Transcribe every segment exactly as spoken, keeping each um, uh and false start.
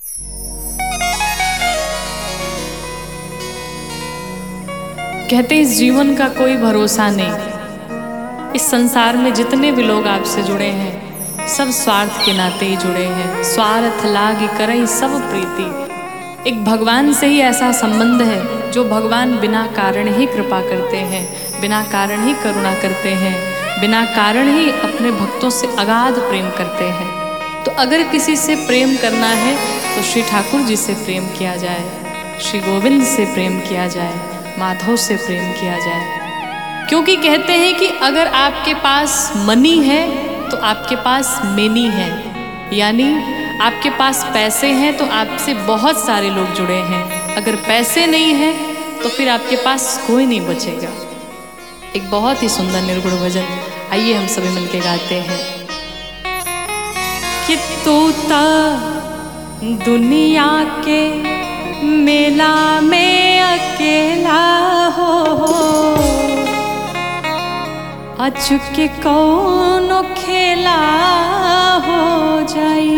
कहते इस जीवन का कोई भरोसा नहीं। इस संसार में जितने भी लोग आपसे जुड़े हैं सब स्वार्थ के नाते ही जुड़े हैं। स्वार्थ लागी करई सब प्रीति। एक भगवान से ही ऐसा संबंध है जो भगवान बिना कारण ही कृपा करते हैं, बिना कारण ही करुणा करते हैं, बिना कारण ही अपने भक्तों से अगाध प्रेम करते हैं। तो अगर किसी से प्रेम करना है तो श्री ठाकुर जी से प्रेम किया जाए, श्री गोविंद से प्रेम किया जाए, माधव से प्रेम किया जाए। क्योंकि कहते हैं कि अगर आपके पास मनी है तो आपके पास मेनी है, यानी आपके पास पैसे हैं तो आपसे बहुत सारे लोग जुड़े हैं। अगर पैसे नहीं हैं तो फिर आपके पास कोई नहीं बचेगा। एक बहुत ही सुंदर निर्गुण भजन, आइए हम सभी मिलके गाते हैं। कि तोता दुनिया के मेला में अकेला हो, अचुके कौनो खेला हो जाई।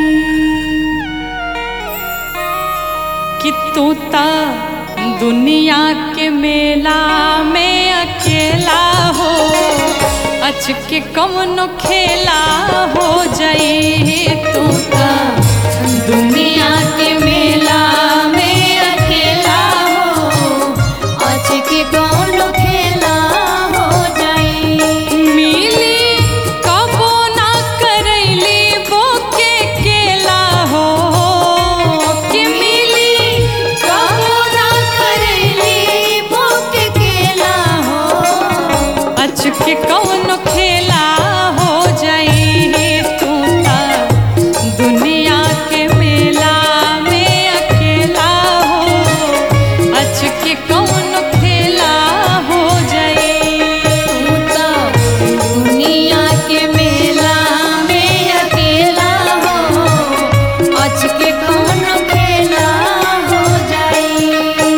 कि तोता दुनिया के मेला में अकेला हो, अचके कौनो खेला हो जाई। तोता दुनिया के मेला में अकेला हो, अचके कौनो खेला हो जाई। मिली कबो ना करैली बोके केला हो, कि मिली कबो ना करैली बोके केला हो, अचके कौनो खेला हो जाई। तोता दुनिया के मेला में अकेला हो, अचके कौनो खेला हो जाई। तोता दुनिया के मेला में अकेला हो, अचके कौनो खेला हो जाई।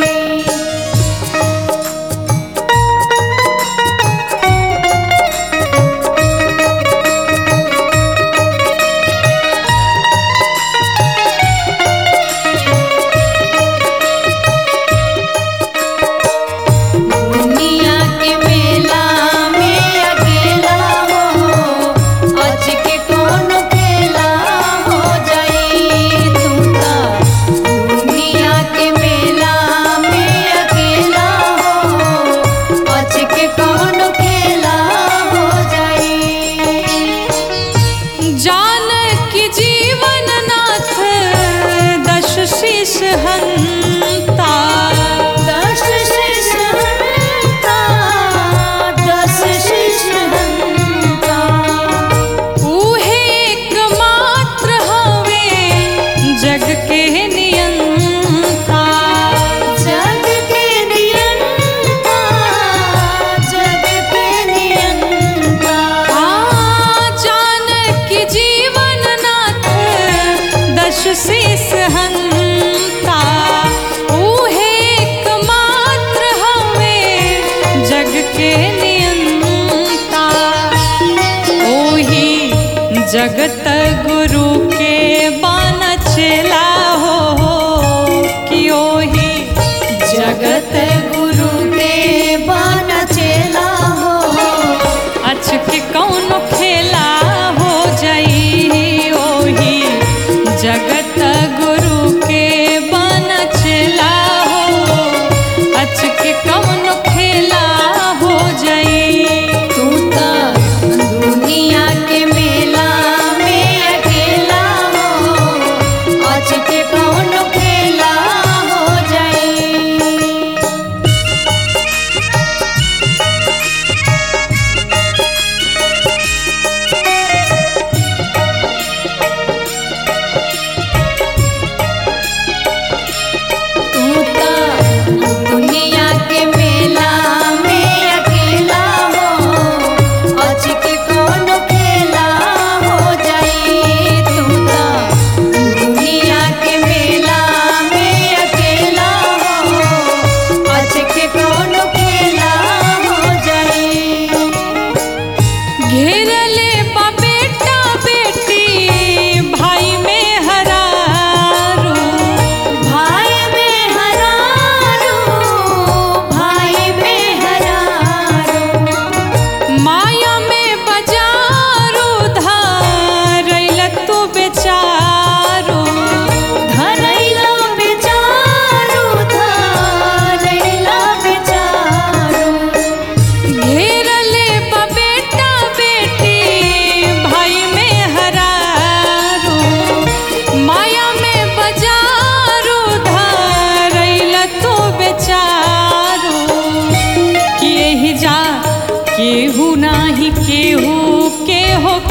दुनिया के मेला में अकेला हो, अचके कौनो खेला हो जाई। तोता दुनिया के मेला में अकेला हो, अचके कौनो खेला हो जाई। जान की जीवन नाथ दश शीश हंता, दश शीश हंता, दश शीश हंता। ऊहे एकमात्र हवे जग के नियंता, जग के नियंता, जग के नियंता। आ जान की जीवन नाथ दश शीश हंता, ऊहे एकमात्र हवे जग के नियंता। ओही जगत गुरु के बान चेला हो, कि ओही जगत गुरु के बान चेला हो, अचके कौनो खेला हो जाई। ओही जगत गुरु के बान चेला हो, अचके कौनो खेला हो जाई। तोता दुनिया के मेला में अकेला हो, अचके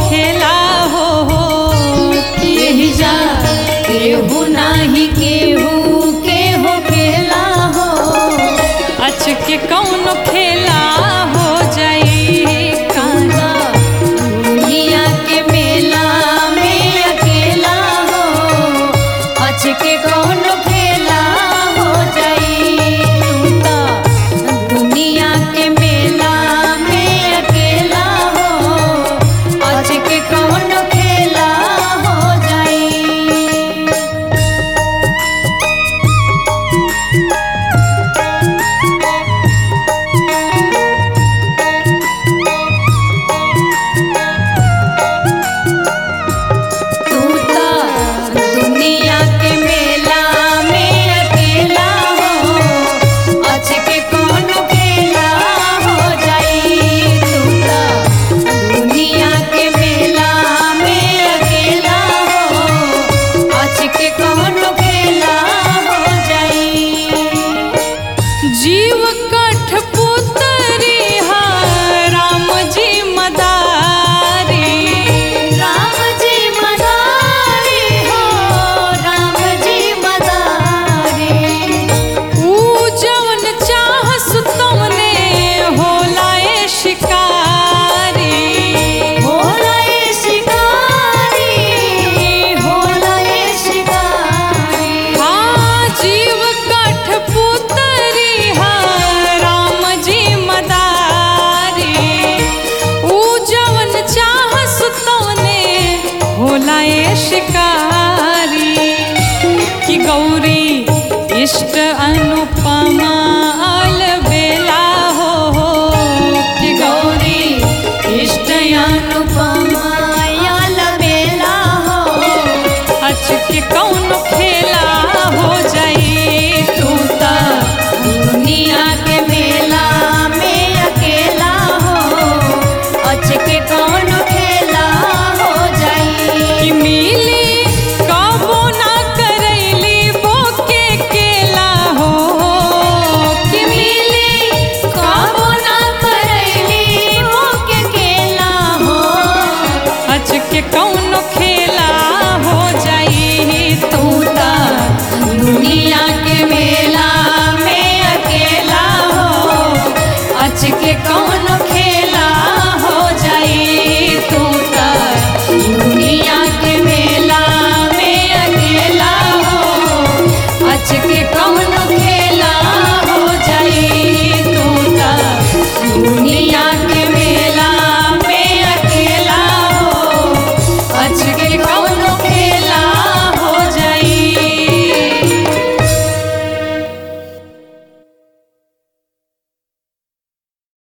खेला हो, हो यही जा केहू नाही केहू